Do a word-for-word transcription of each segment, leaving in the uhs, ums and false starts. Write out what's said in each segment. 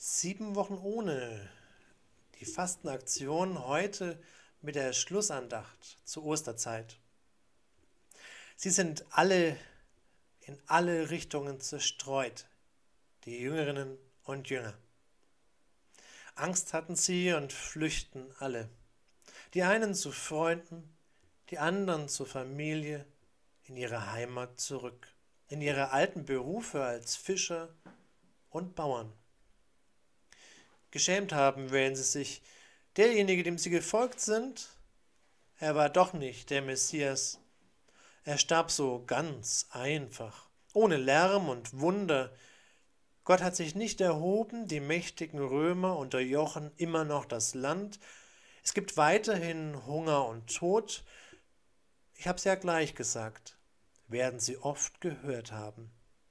Sieben Wochen ohne. Die Fastenaktion heute mit der Schlussandacht zur Osterzeit. Sie sind alle in alle Richtungen zerstreut, die Jüngerinnen und Jünger. Angst hatten sie und flüchten alle. Die einen zu Freunden, die anderen zur Familie, in ihre Heimat zurück, in ihre alten Berufe als Fischer und Bauern. Geschämt haben werden sie sich. Derjenige, dem sie gefolgt sind, er war doch nicht der Messias. Er starb so ganz einfach, ohne Lärm und Wunder. Gott hat sich nicht erhoben, die mächtigen Römer unterjochen immer noch das Land. Es gibt weiterhin Hunger und Tod. Ich habe es ja gleich gesagt, werden Sie oft gehört haben.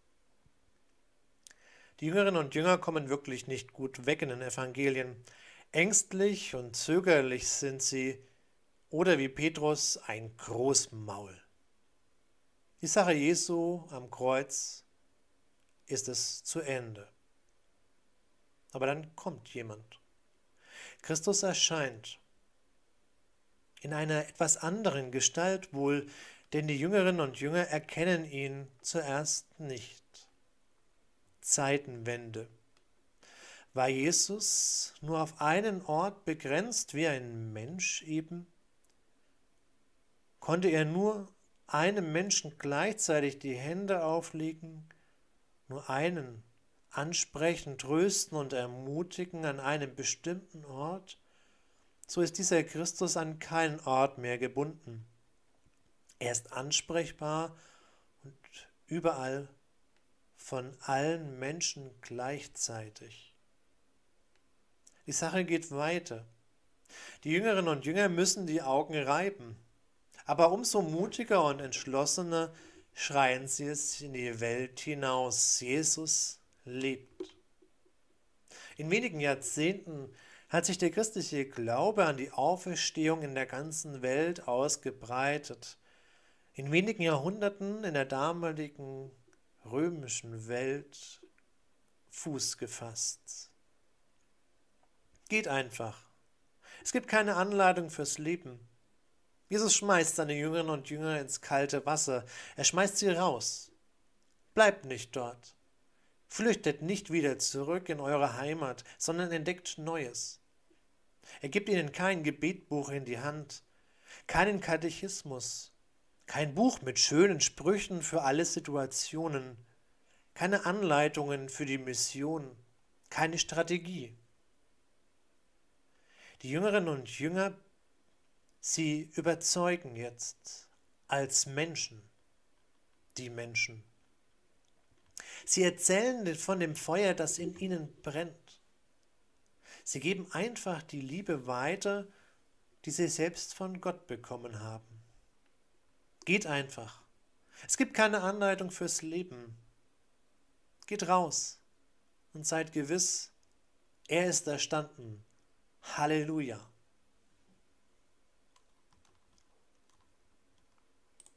Die Jüngerinnen und Jünger kommen wirklich nicht gut weg in den Evangelien. Ängstlich und zögerlich sind sie, oder wie Petrus ein Großmaul. Die Sache Jesu am Kreuz ist es zu Ende. Aber dann kommt jemand. Christus erscheint in einer etwas anderen Gestalt wohl, denn die Jüngerinnen und Jünger erkennen ihn zuerst nicht. Zeitenwende. War Jesus nur auf einen Ort begrenzt wie ein Mensch eben? Konnte er nur einem Menschen gleichzeitig die Hände auflegen, nur einen ansprechen, trösten und ermutigen an einem bestimmten Ort? So ist dieser Christus an keinen Ort mehr gebunden. Er ist ansprechbar und überall von allen Menschen gleichzeitig. Die Sache geht weiter. Die Jüngerinnen und Jünger müssen die Augen reiben, aber umso mutiger und entschlossener schreien sie es in die Welt hinaus. Jesus lebt. In wenigen Jahrzehnten hat sich der christliche Glaube an die Auferstehung in der ganzen Welt ausgebreitet. In wenigen Jahrhunderten in der damaligen römischen Welt Fuß gefasst. Geht einfach. Es gibt keine Anleitung fürs Leben. Jesus schmeißt seine Jüngerinnen und Jünger ins kalte Wasser. Er schmeißt sie raus. Bleibt nicht dort. Flüchtet nicht wieder zurück in eure Heimat, sondern entdeckt Neues. Er gibt ihnen kein Gebetbuch in die Hand, keinen Katechismus, kein Buch mit schönen Sprüchen für alle Situationen, keine Anleitungen für die Mission, keine Strategie. Die Jüngerinnen und Jünger, sie überzeugen jetzt als Menschen die Menschen. Sie erzählen von dem Feuer, das in ihnen brennt. Sie geben einfach die Liebe weiter, die sie selbst von Gott bekommen haben. Geht einfach. Es gibt keine Anleitung fürs Leben. Geht raus und seid gewiss, er ist erstanden. Halleluja.